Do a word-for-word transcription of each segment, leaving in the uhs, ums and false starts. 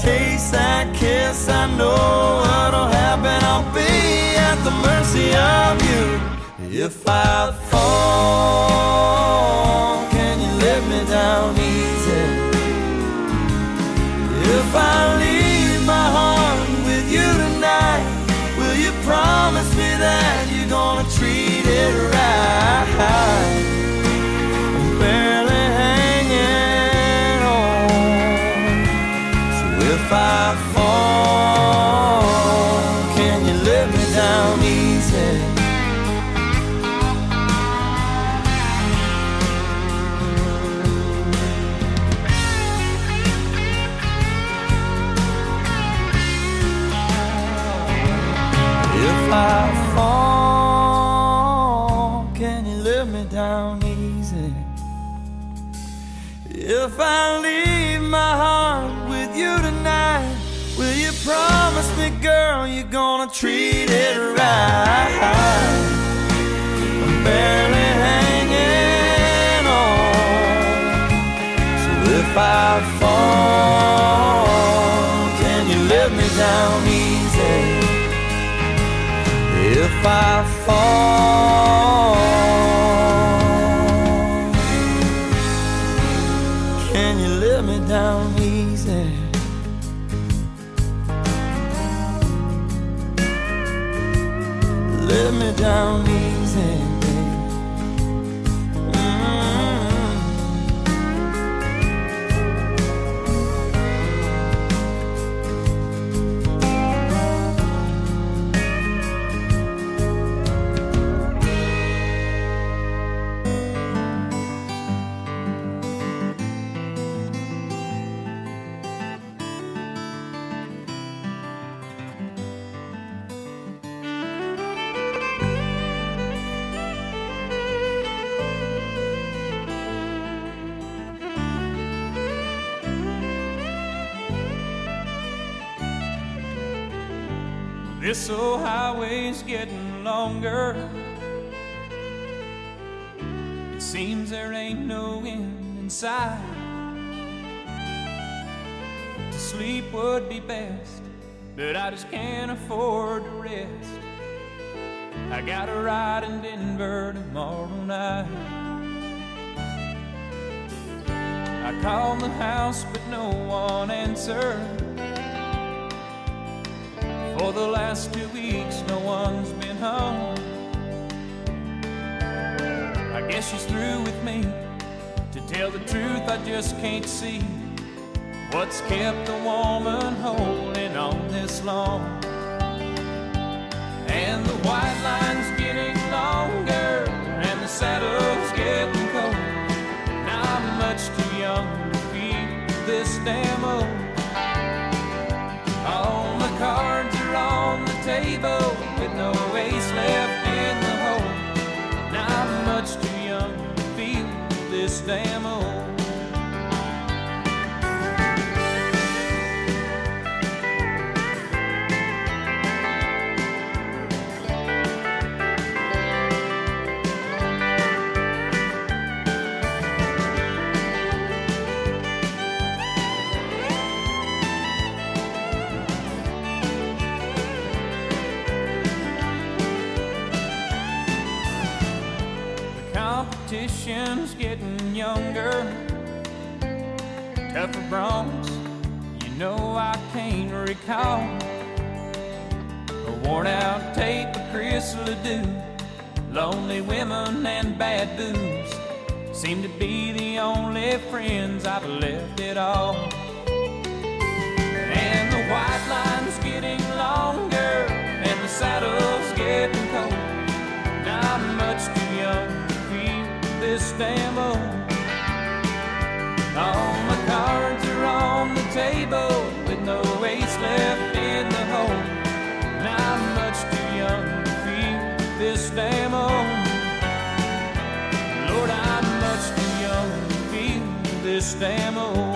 taste that kiss, I know what'll happen. I'll be at the mercy of you. If I fall, can you let me down easy? If I leave my heart with you tonight, will you promise me that you're gonna treat it right? I'm barely hanging on. So if I fall, can you let me down easy? If I fall, can you let me down easy? If I leave my heart with you tonight, will you promise me, girl, you're gonna treat it right? I'm barely hanging on. So if I fall, can you let me down easy? If I fall, can you let me down easy? Let me down easy, baby. Mm-hmm. This old highway's getting longer. It seems there ain't no end in sight. To sleep would be best, but I just can't afford to rest. I got a ride in Denver tomorrow night. I called the house, but no one answered. For the last two weeks, no one's been home. I guess she's through with me. To tell the truth, I just can't see what's kept a woman holding on this long. And the white line's getting longer, and the saddle's getting cold. Now I'm much too young to feel this damn old. All the cards are on the table with no ace left in the hole. Now I'm much too young to feel this damn old. Competition's getting younger, tougher broncs, you know I can't recall. A worn out tape of Chris Ledoux, lonely women and bad booze seem to be the only friends I've left at all. And the white line's getting longer, and the saddle's getting cold. Now I'm much too young this damn old. All my cards are on the table with no ace left in the hole. Now I'm much too young to feel this damn old. Lord, I'm much too young to feel this damn old.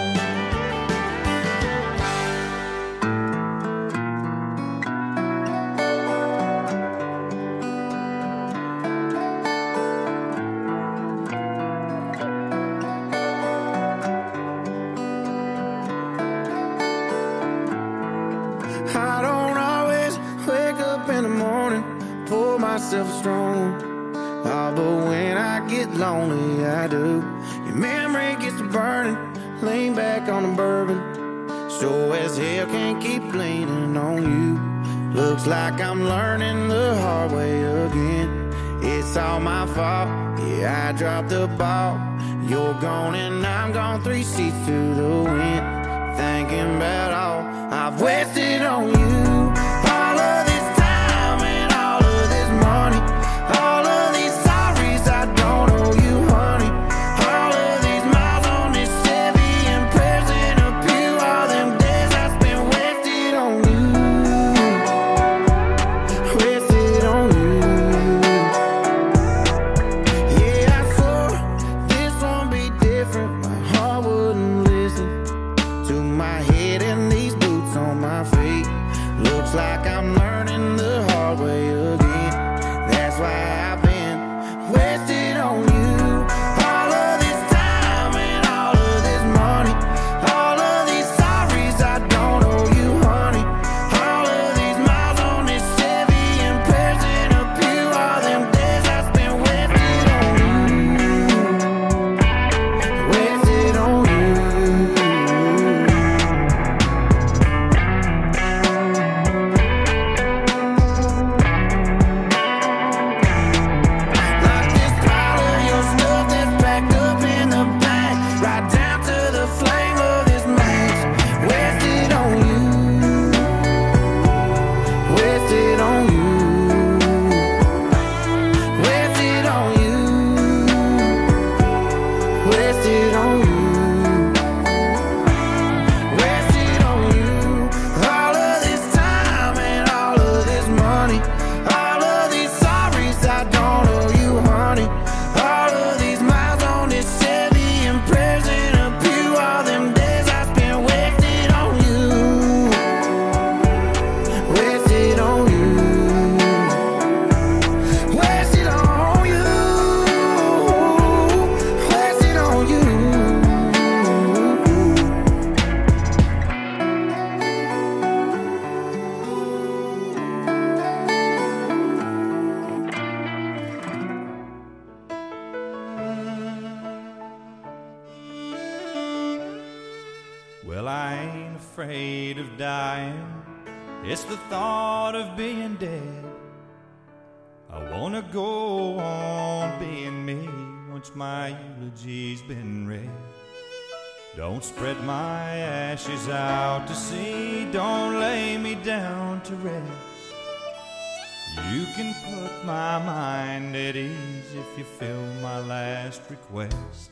myself strong. Oh, but when I get lonely, I do. Your memory gets to burning, lean back on the bourbon. Sure as hell can't keep leaning on you. Looks like I'm learning the hard way again. It's all my fault, yeah, I dropped the ball. You're gone and I'm gone, three seats to the wind. Thinking about all I've wasted on you. All of this time and all of this money, all of these sorries I don't owe you, honey. All of these miles on this Chevy and prayers in a pew. All them days I spent wasted on you. Wasted on you. Yeah, I swore this won't be different. My heart wouldn't listen to my head and these boots on my feet. Looks like I'm learning the hard way again. That's why I've been wasted on you. All of this time and all of this money, all of these sorries I don't owe you, honey. All of these miles on this Chevy and prayers in a pew. All them days I spent wasted on you. Wasted on you. Like this pile of your stuff that's packed up in the back, right down to the flame of this match. Wasted on you. Wasted on you. Wasted on you. Wasted on you. Wasted on you. All of this time and all of this money, all of these sorries I don't owe you, honey. All of these miles on this Chevy and prayers in a pew. All them days I spent wasted on you. Wasted on you. Wasted on you. Wasted on you. Well, I ain't afraid of dying. It's the thought of being dead. I wanna go on being me once my eulogy's been read. Don't spread my ashes out to sea. Don't lay me down to rest. You can put my mind at ease if you fill my last request.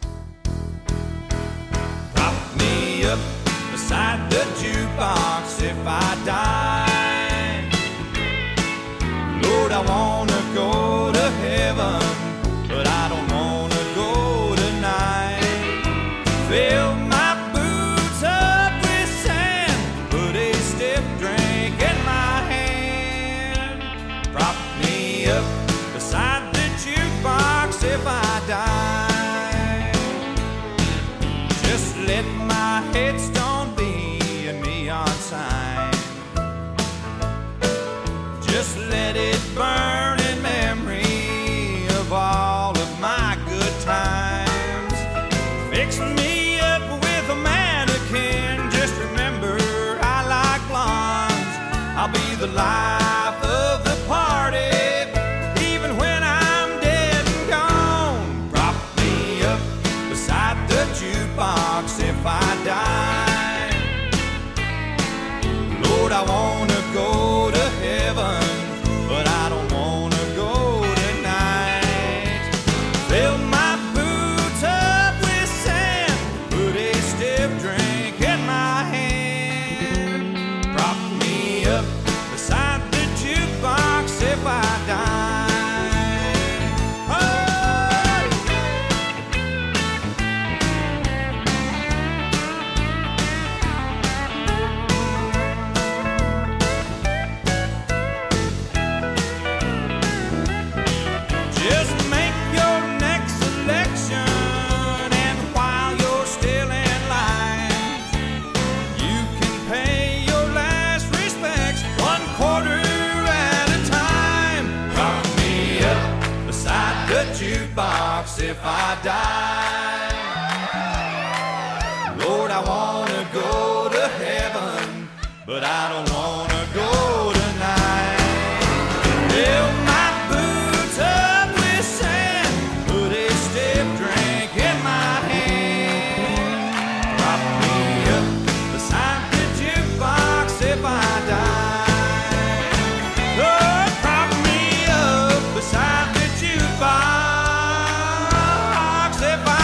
Prop me up beside the jukebox if I die. Lord, I wanna go to heaven, but I don't wanna go tonight. Fill my boots up with sand, put a stiff drink in my hand. Prop me up beside the jukebox if I die. Just let my headstone be a neon sign. Just let it burn in memory of all of my good times. Fix me up with a mannequin. Just remember I like blondes. I'll be the life of the party, even when I'm dead and gone. Prop me up beside the jukebox if I die. Lord, I wanna go to heaven, but I don't wanna go tonight. Fill my boots up with sand, put a stiff drink in my hand. Prop me up beside the if I die. Lord, I wanna go to heaven, but I don't wanna go tonight. Fill my boots up with sand, put a stiff drink in my hand, prop me up beside the jukebox if I die. Oh, prop me up beside the jukebox if I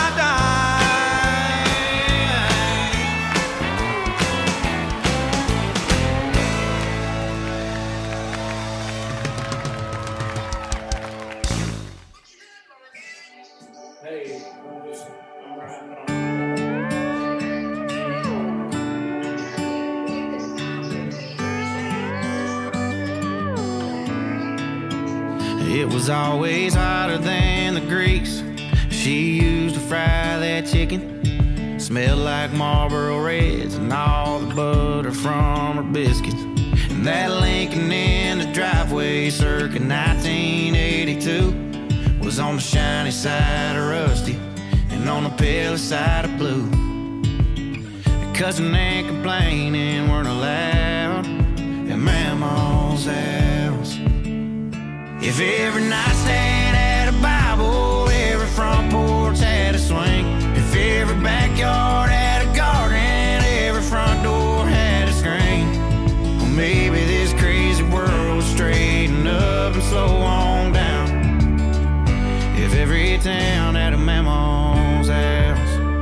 It was always hotter than the grease she used to fry that chicken. Smelled like Marlboro Reds and all the butter from her biscuits. And that Lincoln in the driveway circa nineteen eighty-two was on the shiny side of rusty and on the pale side of blue. Cussing and complaining weren't allowed at Mama's house. If every nightstand had a Bible, every front porch had a swing. If every backyard had a garden, every front door had a screen. Well, maybe this crazy world would straighten up and slow on down if every town had a Mama's house.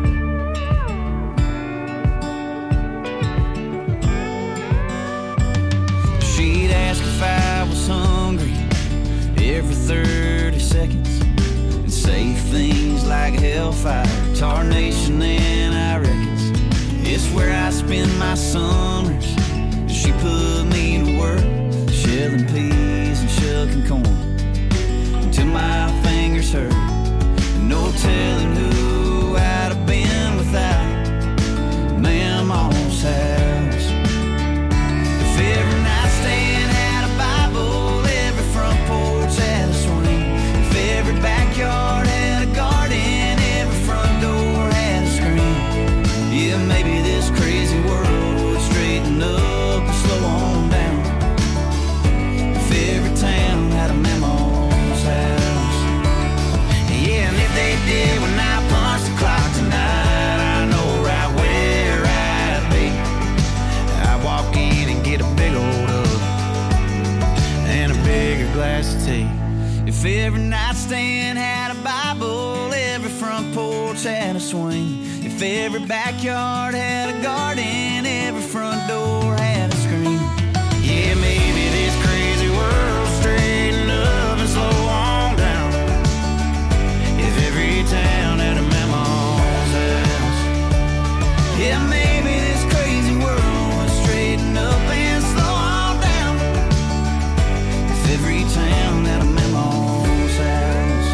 She'd ask if I was hungry every thirty seconds and say things like hellfire, tarnation, and I reckons it's where I spend my summers. She put me to work shelling peas and shucking corn until my fingers hurt, and no telling who I'd have been without Mama's house. If every nightstand had a Bible, every front porch had a swing. If every backyard had a garden, every front door had a screen. Yeah, maybe this crazy world would straighten up and slow on down if every town had a Mama's house. Yeah, and if they did when I punched the clock tonight, I know right where I'd be. I'd walk in and get a big old hug and a bigger glass of tea. If every nightstand had a Bible, every front porch had a swing. If every backyard had a garden, every front door had a screen. Yeah, maybe this crazy world straighten up and slow on down if every town had a Mama's house. Yeah, maybe this crazy world would straighten up and slow on down if every town had a Mama's house.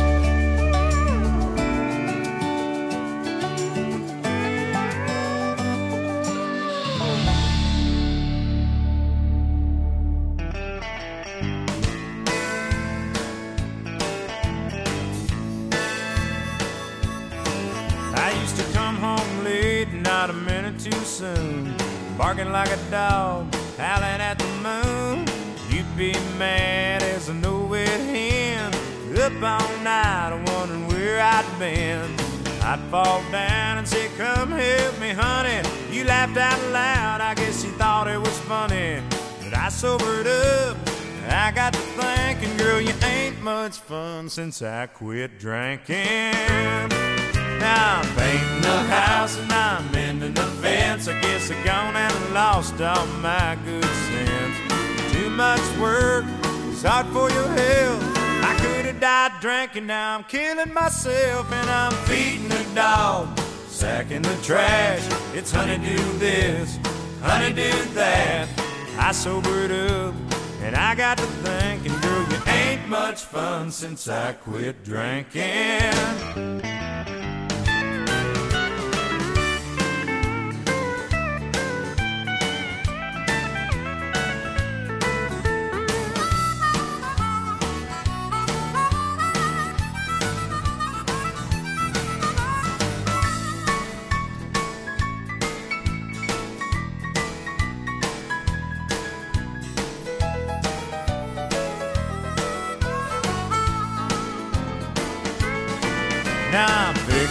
I used to come home late, not a minute too soon, barking like a dog, howling at the moon. You'd be mad as a no-wet hen, up all night wondering where I'd been. I'd fall down and say, come help me, honey. You laughed out loud, I guess you thought it was funny. But I sobered up, I got to thinking, girl, you ain't much fun since I quit drinking. Now I'm painting the house and I'm mending the fence. I guess I gone and lost all my good sense. Too much work, it's hard for your health. I could have died drinking, now I'm killing myself. And I'm feeding the dog, sacking the trash. It's honeydew this, honeydew that. I sobered up and I got to thinking, girl, you ain't much fun since I quit drinking.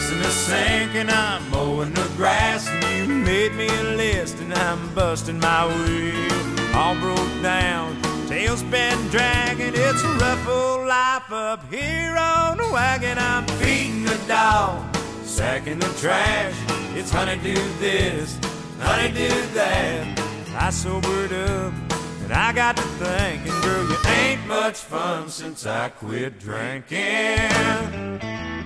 kitchen is sinking, I'm mowing the grass, and you made me a list, and I'm busting my wheel. All broke down, tail's been dragging. It's a rough old life up here on the wagon. I'm feeding the dog, sacking the trash. It's honey-do this, honey-do that. I sobered up and I got to thinking, girl, you ain't much fun since I quit drinking.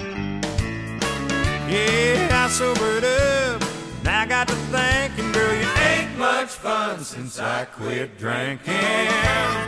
Yeah, I sobered up and I got to thinking, girl, you ain't much fun since I quit drinking.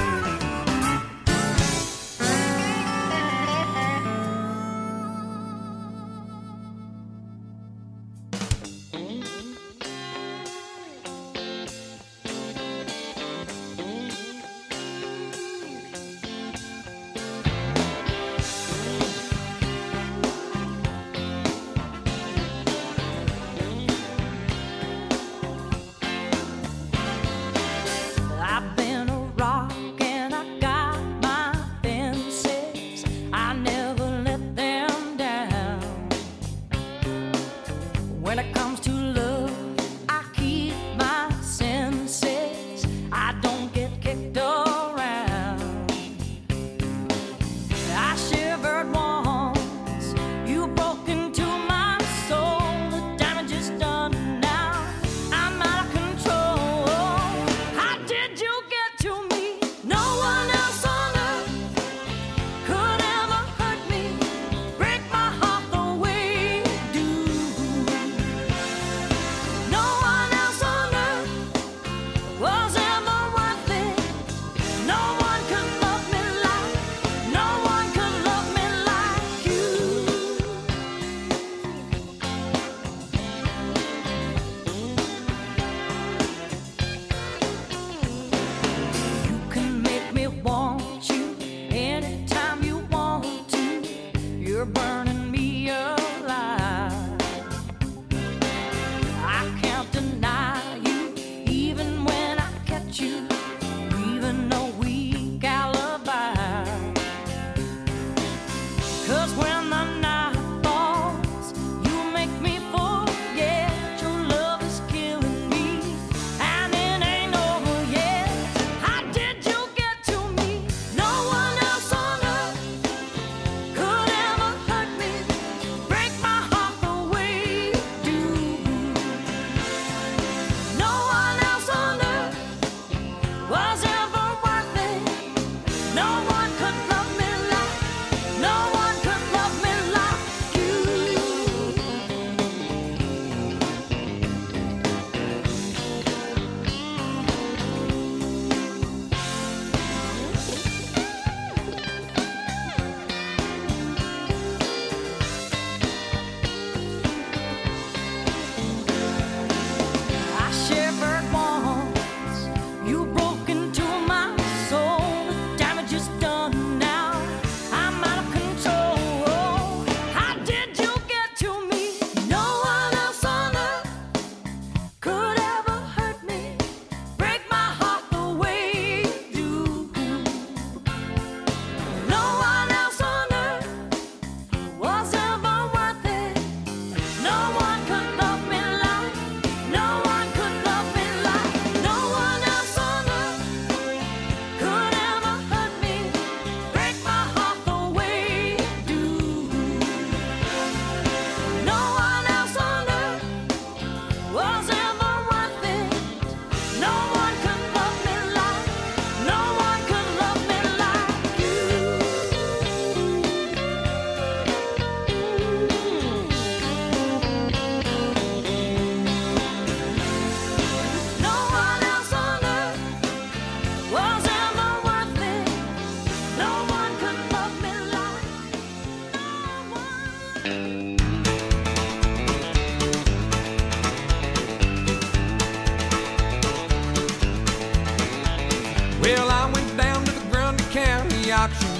Auction,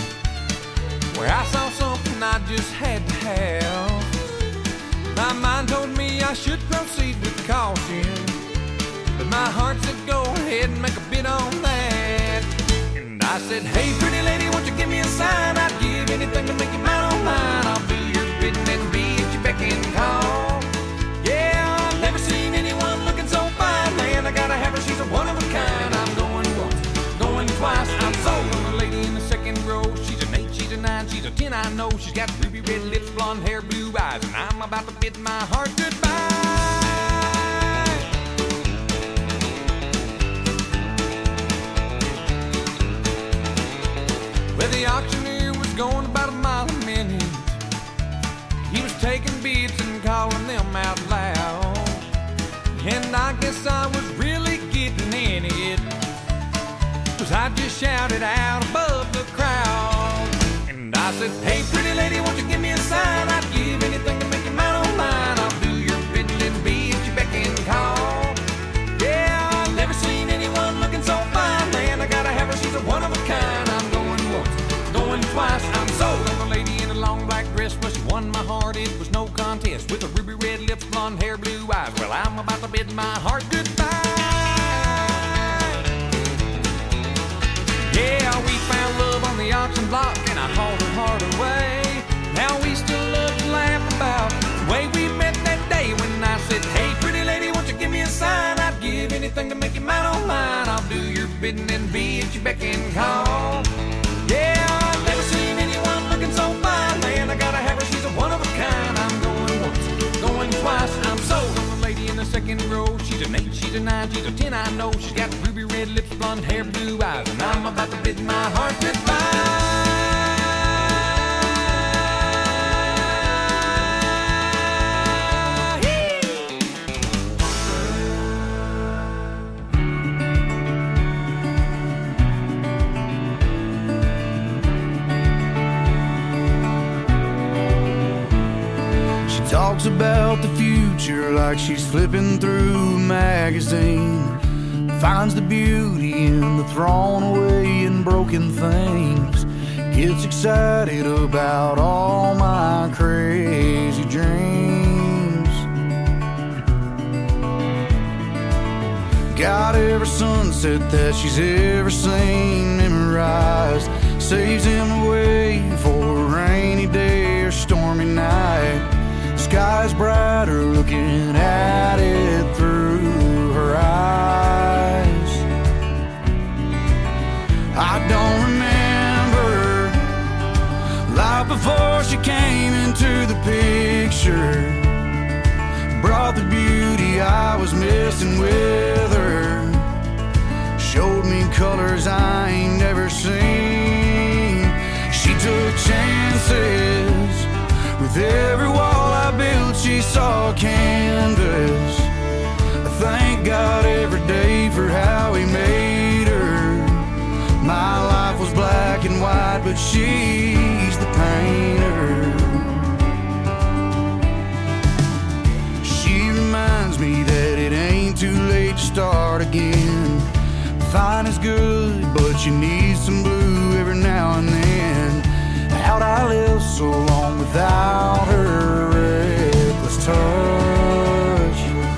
where I saw something I just had to have. My mind told me I should proceed with caution, but my heart said go ahead and make a bid on that. And I said, hey pretty lady, won't you give me a sign? I'd give anything to make you mine, oh mine. I'll do your bidding and be about to bid my heart goodbye. Well, the auctioneer was going about a mile a minute. He was taking bids and calling them out loud. And I guess I was really getting in it, 'cause I just shouted out above the crowd. And I said, hey, pretty lady, won't you give me a sign? I'd give anything to make you mine on mine. I'll do your bidding and be at your beck and call. Yeah, I've never seen anyone looking so fine. Man, I gotta have her, she's a one of a kind. I'm going once, going twice. I'm sold on the lady in a long black dress. Well, she won my heart, it was no contest. With her ruby red lips, blonde hair, blue eyes. Well, I'm about to bid my heart goodbye. Yeah, we found love on the auction block, and I hauled her heart away. Now we still love to laugh about the way we met that day when I said, hey, pretty lady, won't you give me a sign? I'd give anything to make you mine on mine. I'll do your bidding and be at your beck and call. Yeah, I've never seen anyone looking so fine. Man, I gotta have her, she's a one of a kind. I'm going once, going twice. I'm sold on the lady in the second row. She's an eight, she's a nine, she's a ten, I know. She's got ruby red lips, blonde hair, blue eyes. And I'm about to bid my heart goodbye. Talks about the future like she's flipping through a magazine. Finds the beauty in the thrown away and broken things. Gets excited about all my crazy dreams. Got every sunset that she's ever seen memorized. Saves him away for a rainy day or stormy night. Sky's brighter looking at it through her eyes. I don't remember life before she came into the picture. Brought the beauty I was missing with her. Showed me colors I ain't never seen. She took chances. With every wall I built, she saw a canvas. I thank God every day for how he made her. My life was black and white, but she's the painter. She reminds me that it ain't too late to start again. Fine is good, but you need some blue every now and then. How'd I live so long without her reckless touch?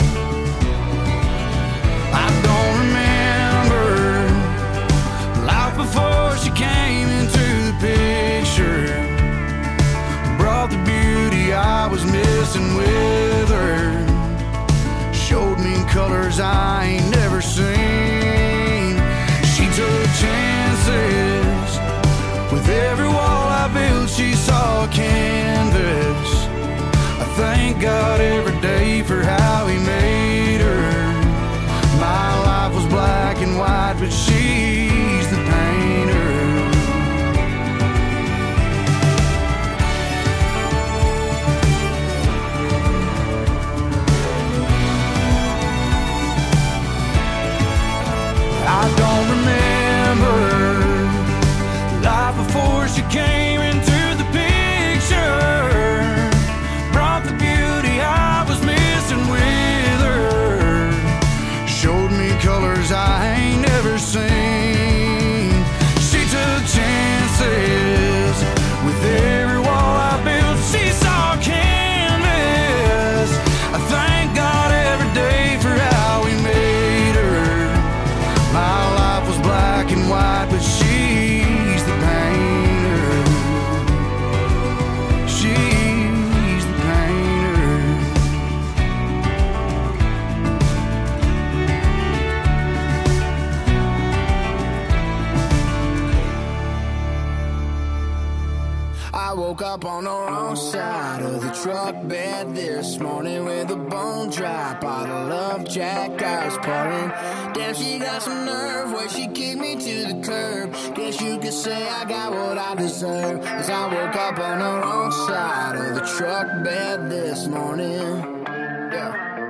I don't remember life before she came into the picture. Brought the beauty I was missing with her. Showed me colors I ain't never seen. She took chances. With every wall I built, she saw a canvas. I thank God every day for how he made her. My life was black and white, but she's the painter. I don't remember life before she came into the picture. Brought the beauty I was missing with her. Showed me colors I ain't never seen. She took chances. With every wall I built, she saw a canvas. I thank God every day for how he made her. My life was black and white, but she's the painter. woke up on the wrong side of the truck bed this morning with a bone dry bottle of Jack I was pouring. Damn, she got some nerve where she kicked me to the curb. Guess you could say I got what I deserve, 'cause I woke up on the wrong side of the truck bed this morning. Yeah.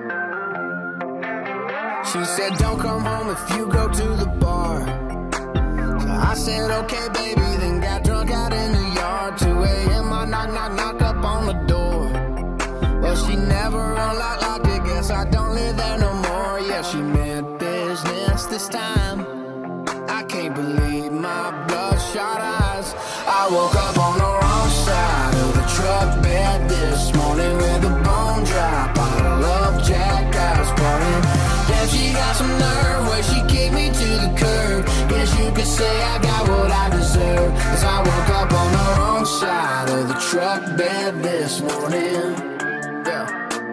She said don't come home if you go to the bar. So I said okay baby, then got drunk out in the yard. Two a.m. I knock knock knock up on the door. Well, she never unlocked locked it, guess I don't live there no more. Yeah, she meant business this time. I can't believe my bloodshot eyes. I woke up on the wrong side of the truck bed this morning with a bone dry bottle of Jack I was pouring. Damn, she got some nerve where she kicked me to the curb. Guess you could say I got what I deserve, 'cause I woke up on the wrong side of the truck bed this morning. Yeah.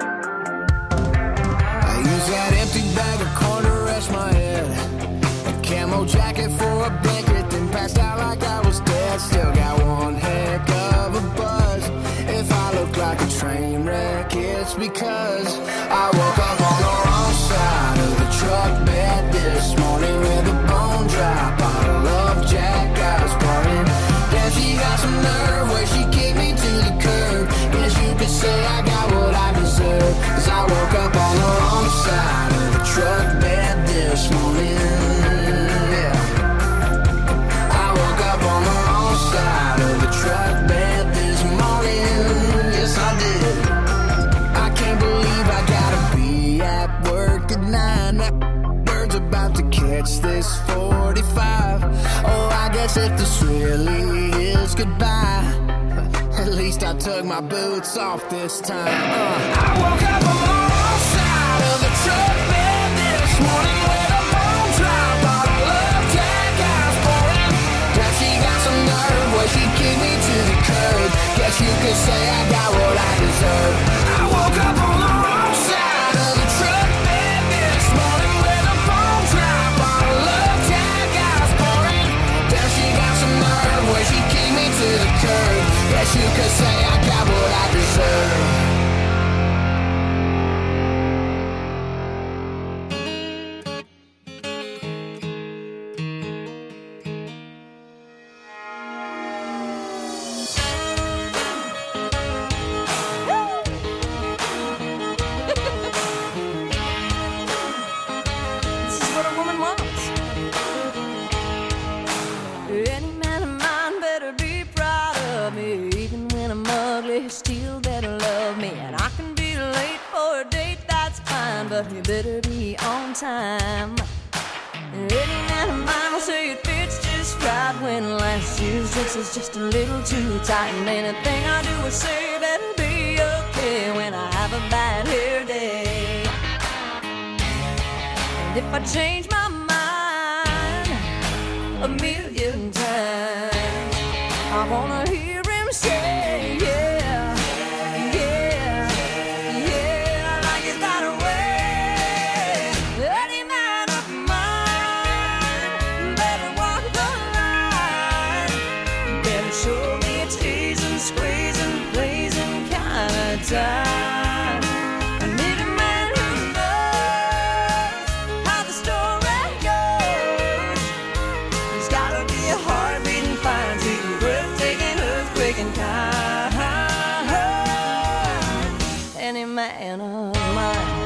I used that empty bag of corn to rest my head, a camo jacket for a blanket, then passed out like I was dead. Still got one heck of a buzz. If I look like a train wreck, it's because I woke up on the wrong side of the truck bed this morning with a bone dry bottle of Jack I was pouring. Damn, she got some nerve where she kicked me to the curb. Guess you could say I got what I deserve, 'cause I woke up on the wrong side of the truck bed this morning. Yeah. I woke up on the wrong side of the truck bed this morning. Yes, I did. I can't believe I gotta be at work at nine. That bird's about to catch this forty-five. Oh, I guess if this really is goodbye, at least I took my boots off this time. Uh, I woke up on the wrong side of the truck bed this morning with a bone dry bottle of Jack I was pouring. Now she got some nerve where she kicked me to the curb. Guess you could say I got what I deserve. I woke up on the wrong side of the truck bed this morning with a bone dry bottle of Jack I was pouring. Now she got some nerve where she kicked me to the curb. Guess you could say I got what I deserve. This is what a woman wants. Any man of mine better be proud of me. Even when I'm ugly, he still better love me. And I can be late for a date, that's fine, but he better be on time. Any man of mine will say it fits just right when last year's dress is just a little too tight. And anything I do or say better be okay when I have a bad hair day. And if I change my mind a million times, I wanna hear him say, yeah, yeah, yeah, I like it that way. Any man of mine better walk the line, better show me a teasing, squeezing, blazing kind of time. I need a man who knows how the story goes. He's gotta be a heart-beating fine, sweet, breathtaking, earthquaking kind. Any man of mine.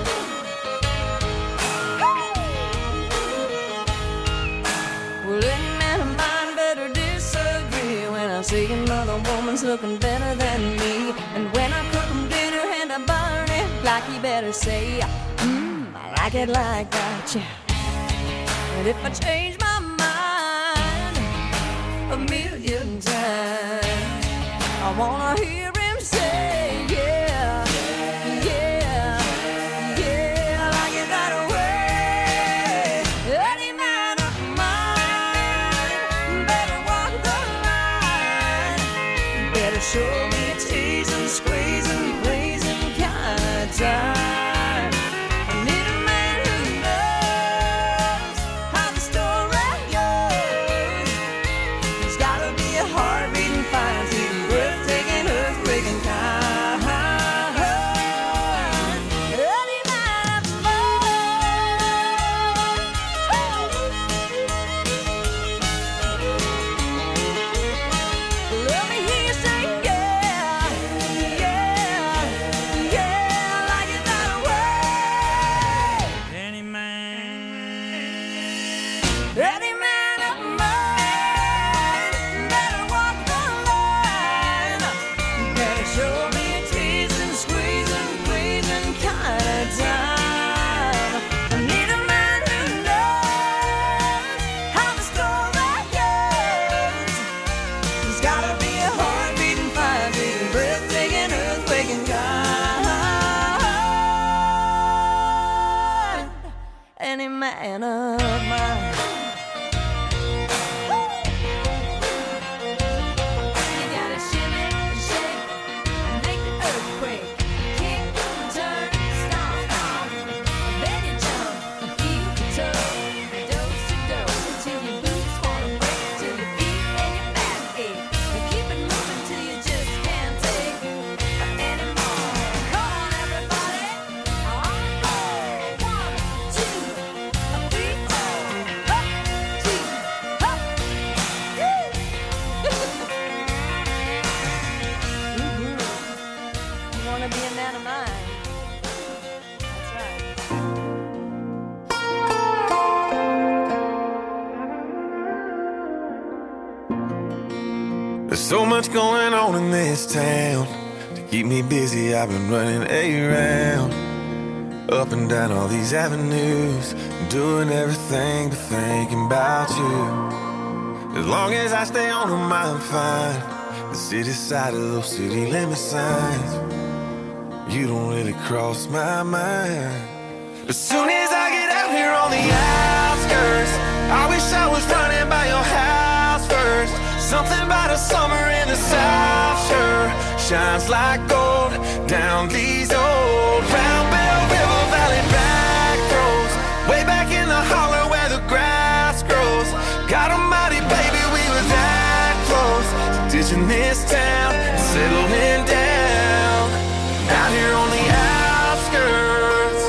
Well, any man of mine better disagree when I see another woman's looking better than me. And when I cook him dinner and I burn it, like he better say, mmm, I like it like that, yeah. And if I change my mind a million times, I wanna hear him say, yeah, yeah, yeah, I like it that way. Any man of mine better walk the line, better show me a teasing, squeezing, blazing kind of time. I need a man who knows how the story goes. He's gotta be a heart-beating fine, sweet, breathtaking, Any man of mine better walk the line. Better show me a teasing, squeezing, pleasing kind of time. I need a man who knows how the story goes. There's gotta be a heart-beating, fire-beating, breathtaking, earthquaking kind. Any man of mine. You gotta shimmy, shake, and make the earthquake. Kick, turn, stomp, stomp. Then you jump, keep your toe, dose to dose, until your boots wanna break, till your feet and your back ache. You keep it moving till you just can't take anymore. Come on, everybody, on the floor. One, two, three, four. Up, two, up. Mhm. You wanna be a man of mine? That's right. There's so much going on in this town. To keep me busy, I've been running around, up and down all these avenues, doing everything but thinking about you. As long as I stay on them, I'm fine. The city side of those city limit signs, you don't really cross my mind. As soon as I get out here on the outskirts, I wish I was running by your house first. Something about a summer in the South sure shines like gold down these old Round Bell River Valley back roads, way back in the holler where the grass grows. God almighty, baby, we were that close to ditching this town and settling down out here on the outskirts.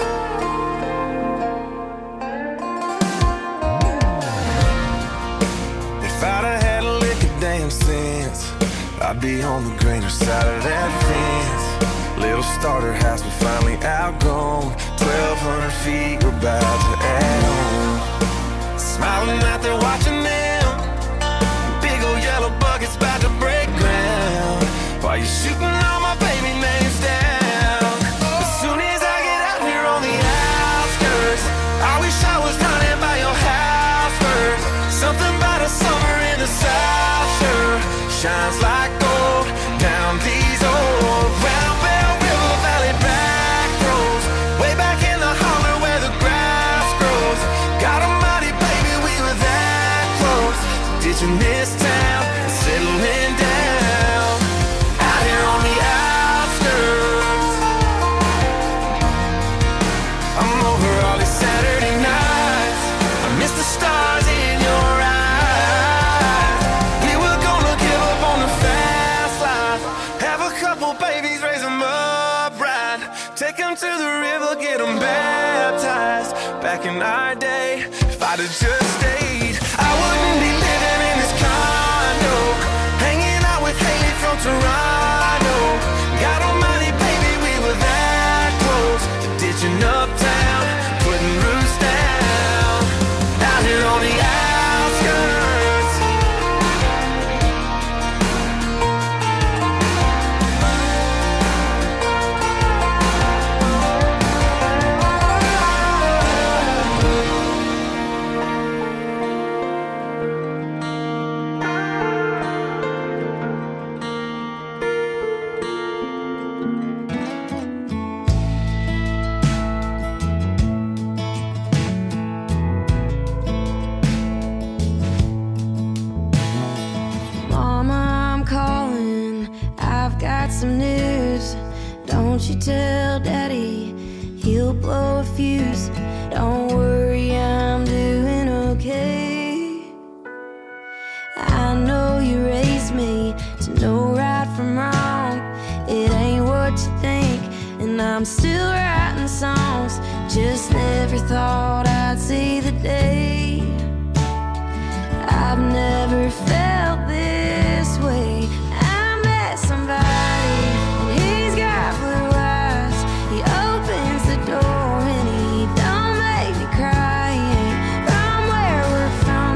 If I'd have had a lick of damn sense, I'd be on the greener side of that fence. Little starter house we finally outgrown, twelve hundred feet we're about to add on. Smiling out there watching them, big old yellow buckets about to break ground, while you're shooting all my baby names down. As soon as I get out here on the outskirts, I wish I was running by your house first. Something about a summer in the South sure shines like gold down these old Round Bell River Valley back roads, way back in the holler where the grass grows. God almighty, baby, we were that close to ditching this town and settling down out here on the outskirts. I'm over all these Saturday nights, I miss the stars in your eyes. We were gonna give up on the fast life, have a couple babies, raise them up right, take them to the river, get them baptized. Back in our day, if I'd have just stayed, I wouldn't be living in this condo, hanging out with Haley from Toronto. God almighty, baby, we were that close to ditching uptown, putting roots down out here on the outskirts. Mama, I'm calling, I've got some news. Don't you tell Daddy, he'll blow a fuse. Don't worry, I'm doing okay. I know you raised me to know right from wrong. It ain't what you think, and I'm still writing songs. Just never thought I'd see the day. I've never felt this way. I met somebody, and he's got blue eyes. He opens the door, and he don't make me cry. He ain't from where we're from,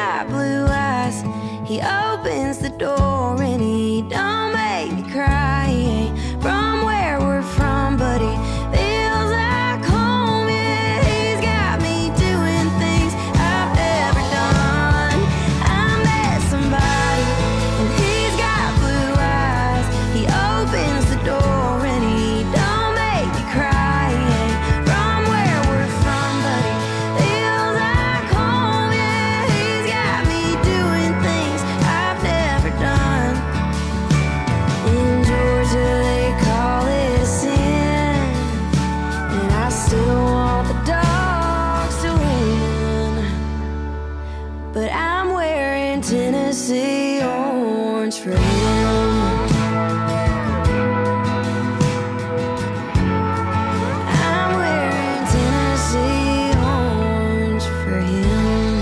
got blue eyes. He opens the door and he don't make me cry. He ain't from where we're from, but he feels like home. Yeah, he's got me doing things I've never done. I met somebody and he's got blue eyes. He opens the door and he don't make me cry. He ain't from where we're from, but he feels like home. Yeah, he's got me doing things I've never done. In Georgia they call it sin, and I still want the dogs to win. But I'm wearing Tennessee orange for him. I'm wearing Tennessee orange for him.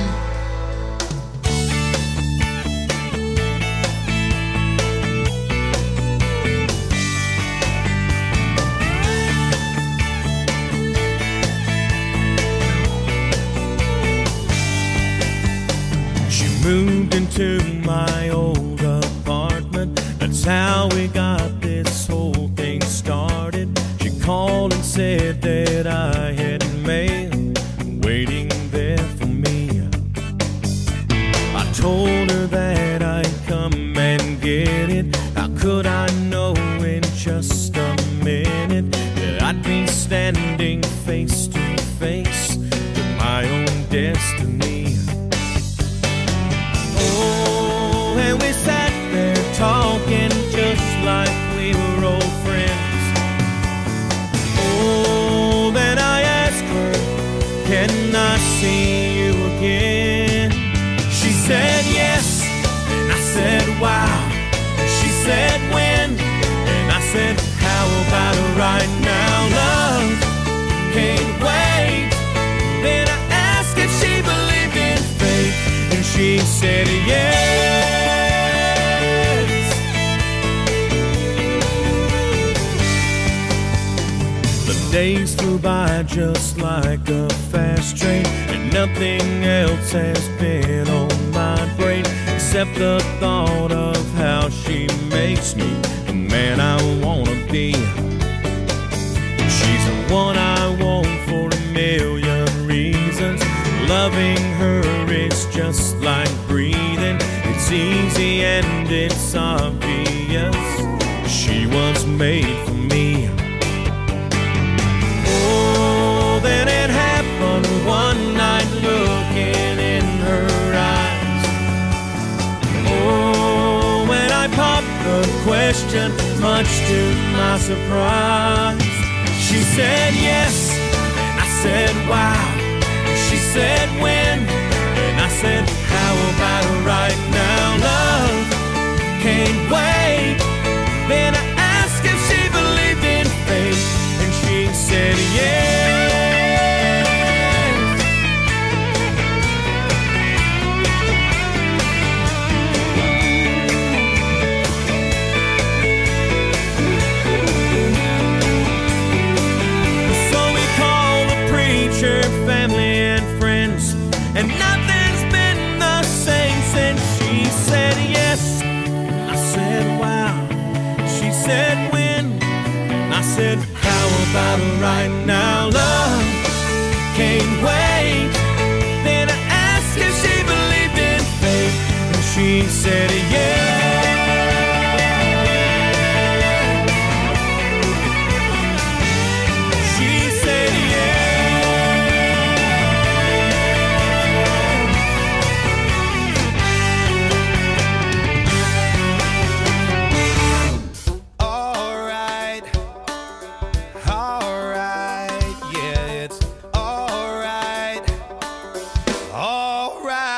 She moved into my old apartment. That's how we got this whole thing started. She called and said that I had mail waiting there for me. I told her that I'd come and get it. How could I know in just a minute that I'd be standing face to face with my own destiny? Oh, and we sat there talking just like we were old friends. Oh, then I asked her, can I see you again? She said yes, and I said wow. She said when, and I said how about right now? Love can't wait. Then I asked if she believed in fate, and she said yes. The days flew by just like a fast train, and nothing else has been on my brain except the thought of how she makes me the man I wanna be. She's the one I want for a million reasons. Loving her is just like breathing. It's easy and it's obvious. She was made for me. Oh, then it happened one night looking in her eyes. Oh, when I popped the question, much to my surprise, she said yes, and I said wow. She said when, and I said how about right now? Love can't wait. Then I asked if she believed in fate, and she said yes. So we called the preacher, family and friends, and nothing's been the same since she said yes. I said wow. She said when, I said how about right now? Love can't wait. Then I asked if she believed in fate, and she said yes. She said Alright, alright, yeah, it's alright, alright.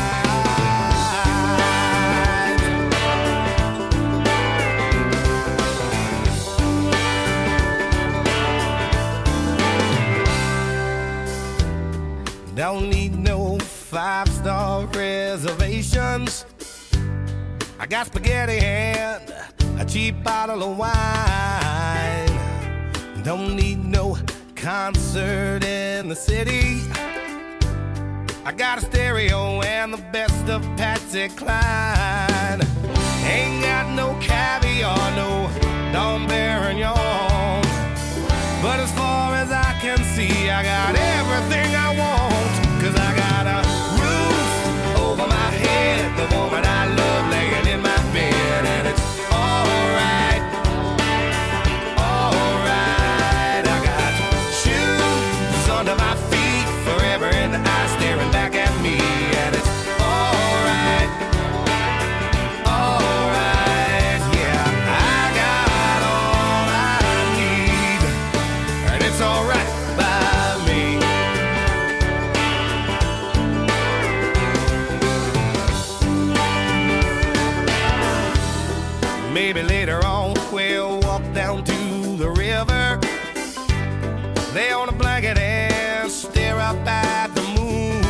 Don't need no five-star reservations. I got spaghetti and a cheap bottle of wine. Don't need no concert in the city. I got a stereo and the best of Patsy Cline. Ain't got no caviar, no Dom Perignon. But as far as I can see, I got everything I want. Cause I got a roof over my head, the woman I love laying in my bed, and it's alright, alright. I got shoes under my feet, forever in the eye staring back at me, and it's alright, alright. Yeah, I got all I need, and it's alright by me. Maybe later on we'll walk down to the river, lay on a blanket and stare up at the moon.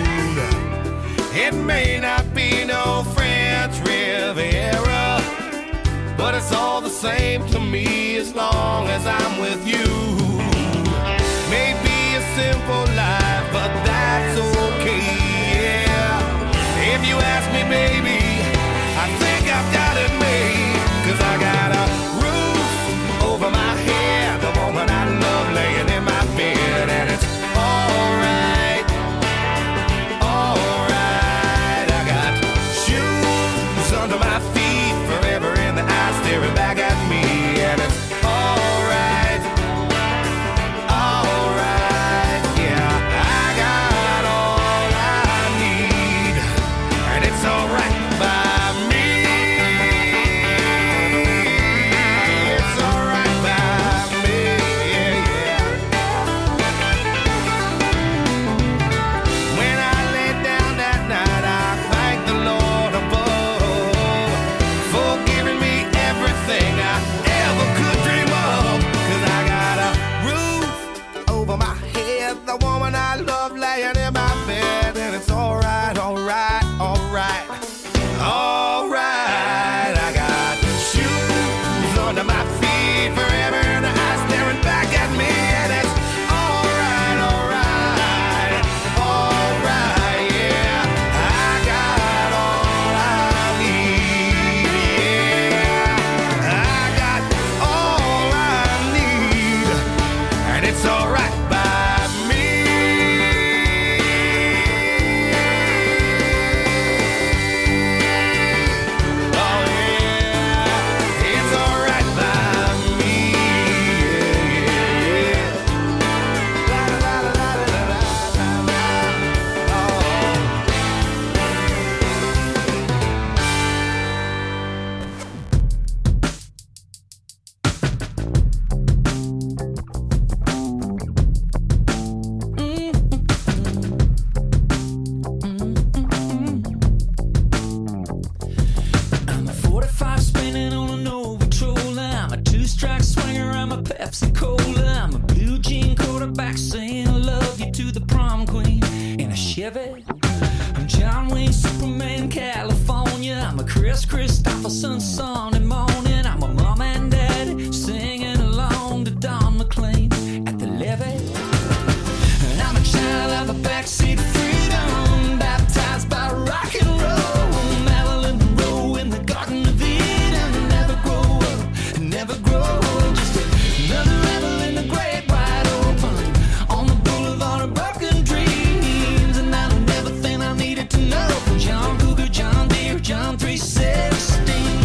It may not be no French Riviera, but it's all the same to me as long as I'm with you. Maybe a simple life, but that's okay, yeah. If you ask me, baby, I think I've got it made. Cause I got a roof over my head, the woman I love laying in my bed, and it's alright, alright. I got shoes under my feet, forever in the eye staring back at me, and it's alright, alright. Yeah, I got all I need, and it's alright by me. I'm John Wayne, Superman, California. I'm a Chris Christopherson, Sunday morning. I'm a mom and dad singing along to Don McLean at the levee. And I'm a child of a backseat freedom, baptized by rock and roll. Marilyn Monroe in the Garden of Eden. Never grow up, never grow old. Just another rebel in the great wide open on the boulevard of broken dreams. And I learned everything I needed to know from John Cougar, John Deere, John three sixteen.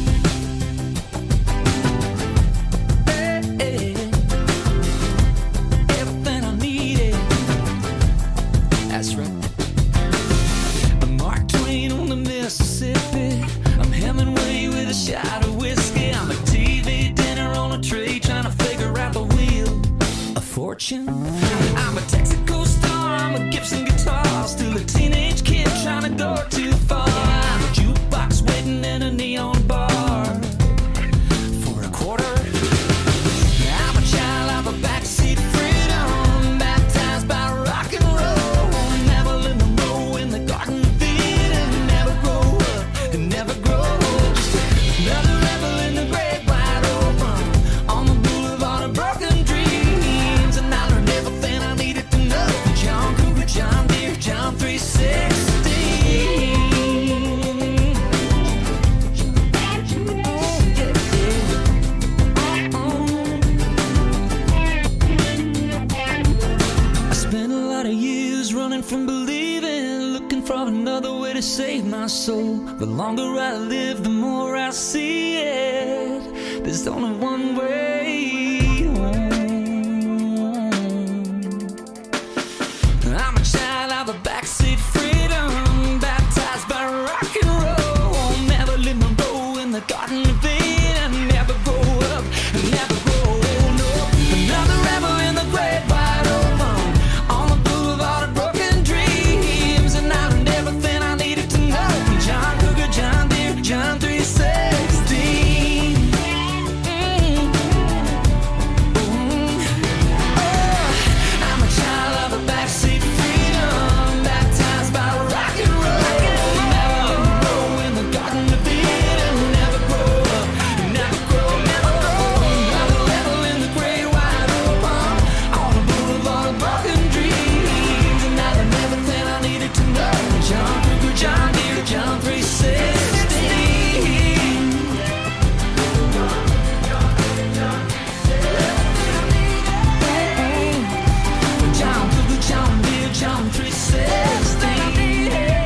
Hey, hey. Everything I needed. That's right. I'm Mark Twain on the Mississippi. I'm Hemingway with a shot of whiskey. I'm a T V dinner on a tray trying to figure out the wheel of fortune. I'm a Texaco star, I'm a Gibson guitar, still a teenage kid trying to go too far. I'm a jukebox waiting in a neon bar for a quarter. I'm a child of a backseat freedom, baptized by rock and roll. Marilyn Monroe in the Garden of Eden. Never grow up and never grow old. Just another rebel in the great wide open on the boulevard of broken dreams. And I learned save my soul. The longer I live, the more I see it. There's only one way home. I'm a child of the backseat freedom, baptized by rock and roll. Never live my role in the Garden of Eden. Never grow up, never grow old. No, another rebel in the great wide open, on the boulevard of broken dreams, and I learned everything I needed to know from John Cougar, John Deere, John three sixteen. Mm. Mm. Oh, I'm a child of the backseat freedom, baptized by rock and roll. Never grow in the Garden of Eden. Never grow up, never grow, never grow. Another rebel in the great wide open, on the boulevard of broken dreams, and I learned everything I needed to know. John Cougar, John Deere, John three sixteen. John Cougar, John Deere, John three sixteen.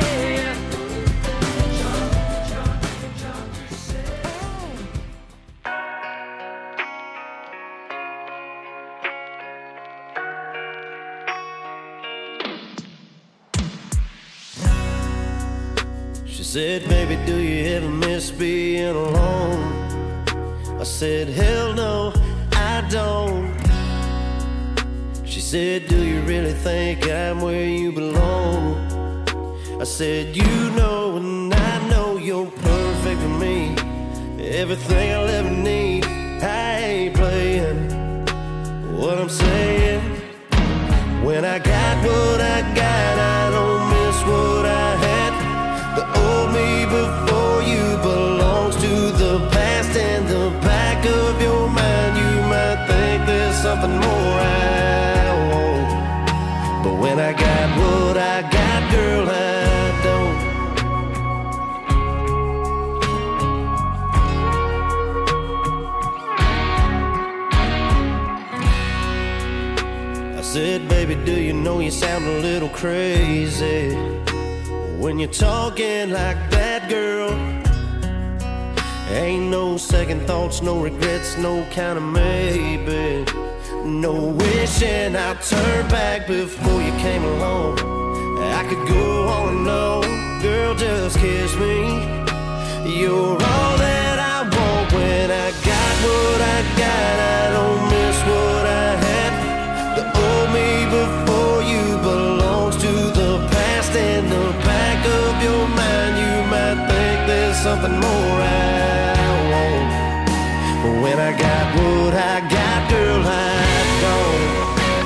She said, baby, do you ever miss being alone? I said, hell no, I don't. She said, do you really think I'm where you belong? I said, you know and I know you're perfect for me. Everything I'll ever need. I ain't playing what I'm saying. When I got what I got, I don't miss what I had. The old me before you belongs to the past. In the back of your mind, you might think there's something more I want. But when I got what I got, girl, I don't. I said, baby, do you know you sound a little crazy when you're talking like that, girl? Ain't no second thoughts, no regrets, no kind of maybe. No wishing I'd turn back before you came along. I could go on and on, girl, just kiss me. You're all that I want. When I got what I got, I don't miss what I had. The old me before you belongs to the past. In the back of your mind, you might think there's something more I want. But when I got what I got, girl, I don't.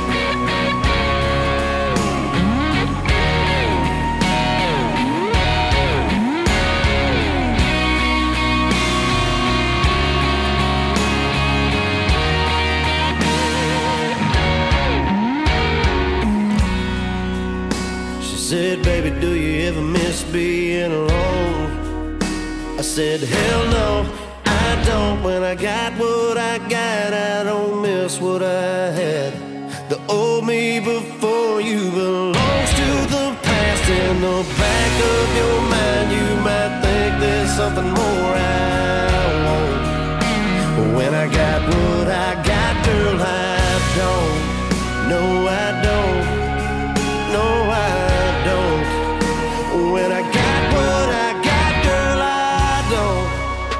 Said, baby, do you ever miss being alone? I said, hell no, I don't. When I got what I got, I don't miss what I had. The old me before you belongs to the past. In the back of your mind, you might think there's something more I want. But when I got what I got, girl, I don't. No, I don't. No, I don't. When I got what I got, girl, I don't.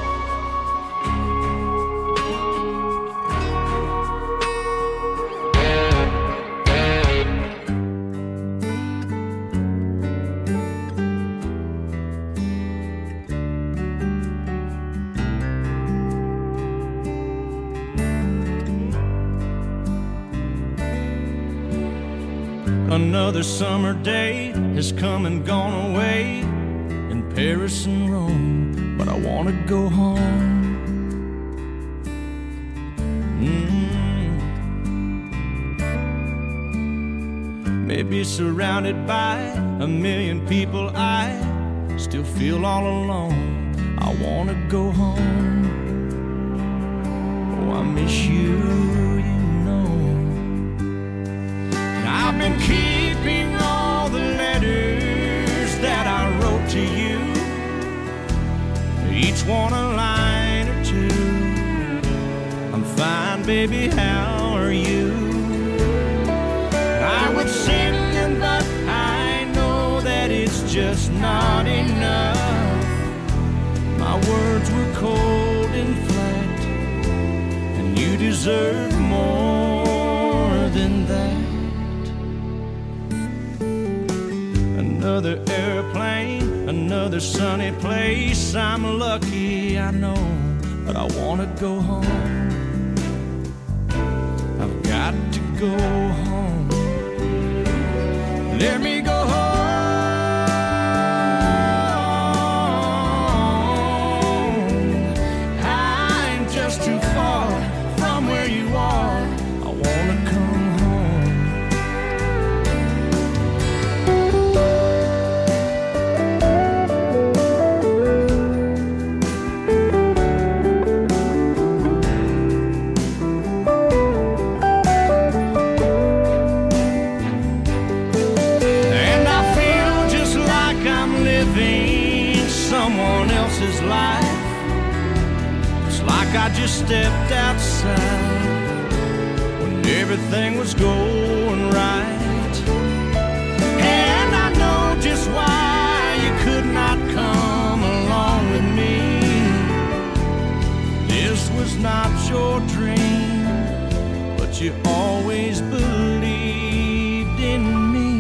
Another summer day has come and gone away in Paris and Rome, but I want to go home. Mm. Maybe surrounded by a million people, I still feel all alone. I want to go home. Oh, I miss you, you know. I've been keeping all the letters that I wrote to you. each one a line or two. I'm fine, baby, how are you? I would sing them, but I know that it's just not enough. My words were cold and flat, and you deserve more than that. Another airplane, another sunny place. I'm lucky, I know, but I wanna go home. I've got to go home. Let me go home. I'm just too far from where you are. I wanna come home. Someone else's life. It's like I just stepped outside when everything was going right. And I know just why you could not come along with me. This was not your dream, but you always believed in me.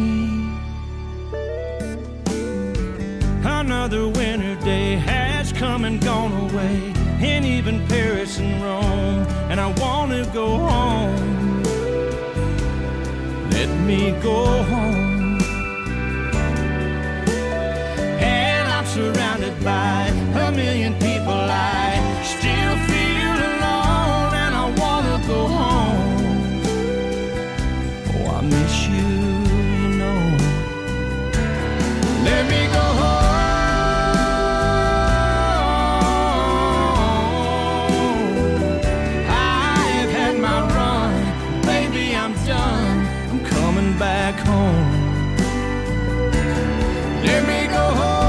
Another winter day has come and gone away, and even Paris and Rome, and I want to go home. Let me go home. And I'm surrounded by a million people. I still feel alone, and I want to go home. Oh, I miss you, you know. Let me go home. Back home. Let me go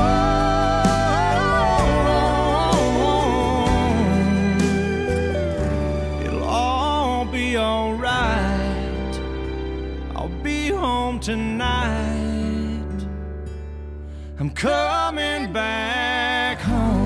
home. It'll all be alright. I'll be home tonight. I'm coming back home.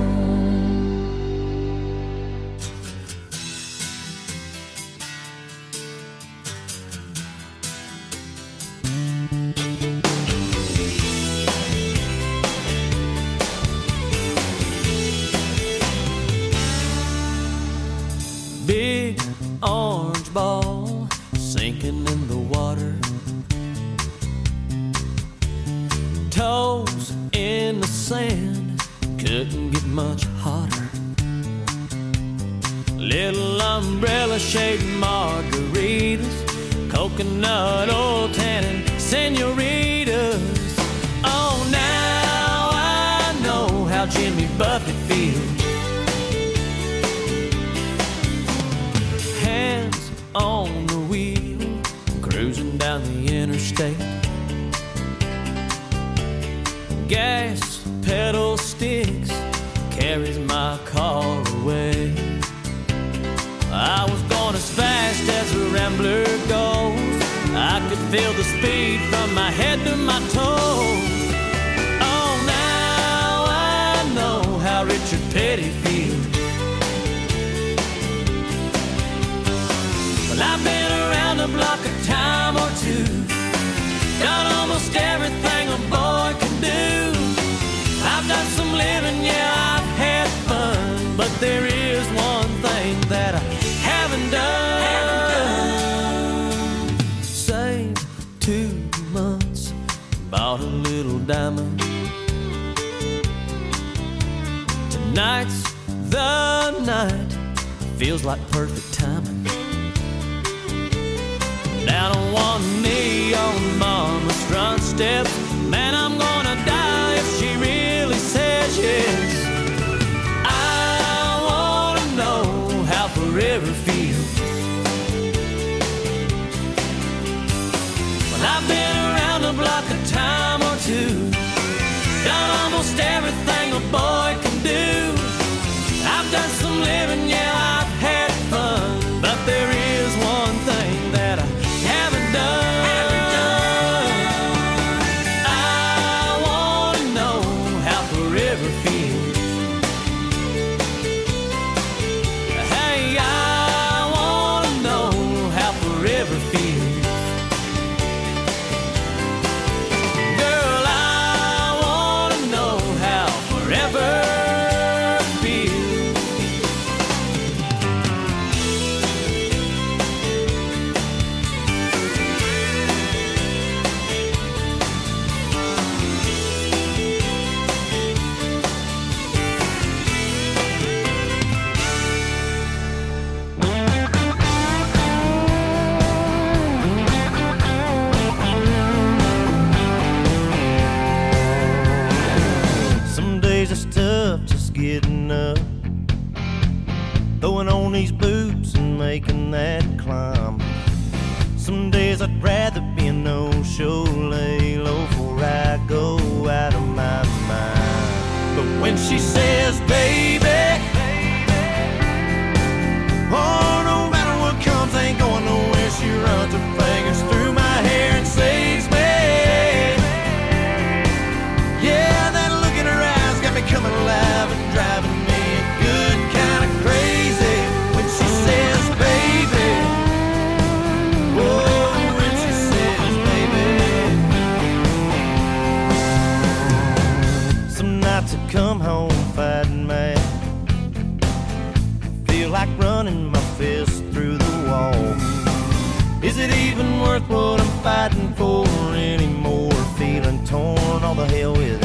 Big orange ball sinking in the water, toes in the sand, couldn't get much hotter. Little umbrella shaped margaritas, coconut oil tannin senoritas. Oh, now I know how Jimmy Buffett feels. On the wheel, cruising down the interstate. Gas pedal sticks, carries my car away. I was going as fast as a rambler goes. I could feel the speed from my head to my toes. Oh, now I know how Richard Petty feels. Well, I've been around the block a time or two, done almost everything a boy can do. I've done some living, yeah, I've had fun, but there is one thing that I haven't done. Haven't done. Saved two months, bought a little diamond. Tonight's the night, feels like perfect timing. Down on one knee on mama's front steps, man, I'm gonna die if she really says yes. I wanna know how forever feels. Well, I've been around the block a time or two, done almost everything a boy can do. forever feels. Hey, I wanna know how forever feels. Girl, I wanna know how forever getting up, throwing on these boots and making that climb. Some days I'd rather be a no-show, lay low before I go out of my mind. But when she says, baby, oh, no matter what comes, ain't going nowhere. She runs her fingers through my hair and saves me. Yeah, that look in her eyes got me coming alive and driving me good kind of crazy. When she says, baby, oh, when she says, baby. Some nights I come home fighting mad, feel like running my fist through the wall. Is it even worth what I'm fighting for anymore? Feeling torn, all the hell with